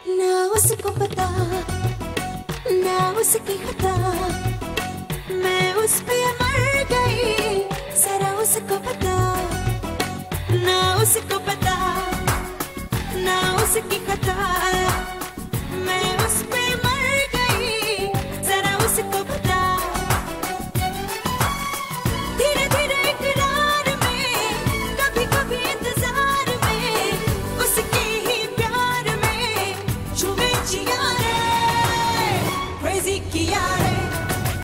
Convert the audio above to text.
ना उसको पता, ना उसकी खता, मैं उस पे मर गई, जरा उसको पता, ना उसको पता, ना उसकी